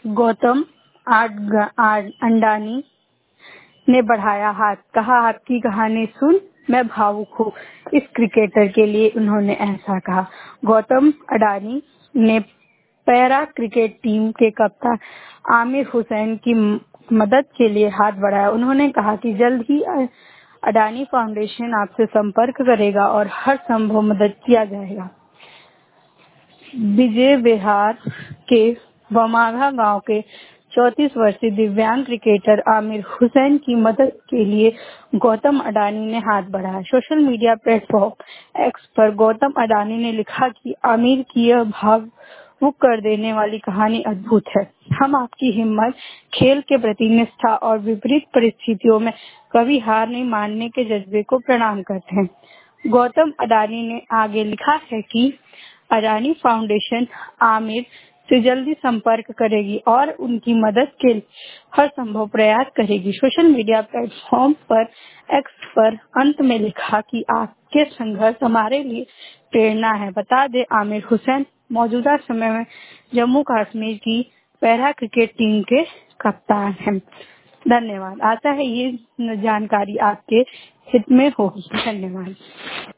गौतम अडानी ने बढ़ाया हाथ, कहा आपकी कहानी सुन मैं भावुक हूँ। इस क्रिकेटर के लिए उन्होंने ऐसा कहा। गौतम अडानी ने पैरा क्रिकेट टीम के कप्तान आमिर हुसैन की मदद के लिए हाथ बढ़ाया। उन्होंने कहा कि जल्द ही अडानी फाउंडेशन आपसे संपर्क करेगा और हर संभव मदद किया जाएगा। विजय बिहार के बमाघा गांव के 34 वर्षीय दिव्यांग क्रिकेटर आमिर हुसैन की मदद के लिए गौतम अडानी ने हाथ बढ़ाया। सोशल मीडिया प्लेटफॉर्म एक्स पर गौतम अडानी ने लिखा कि आमिर की यह भावुक कर देने वाली कहानी अद्भुत है। हम आपकी हिम्मत, खेल के प्रति निष्ठा और विपरीत परिस्थितियों में कभी हार नहीं मानने के जज्बे को प्रणाम करते हैं। गौतम अडानी ने आगे लिखा है कि अडानी फाउंडेशन आमिर से जल्दी संपर्क करेगी और उनकी मदद के लिए हर संभव प्रयास करेगी। सोशल मीडिया प्लेटफॉर्म पर एक्स पर अंत में लिखा कि आपके संघर्ष हमारे लिए प्रेरणा है। बता दें, आमिर हुसैन मौजूदा समय में जम्मू कश्मीर की पैरा क्रिकेट टीम के कप्तान हैं। धन्यवाद। आशा है ये जानकारी आपके हित में होगी। धन्यवाद।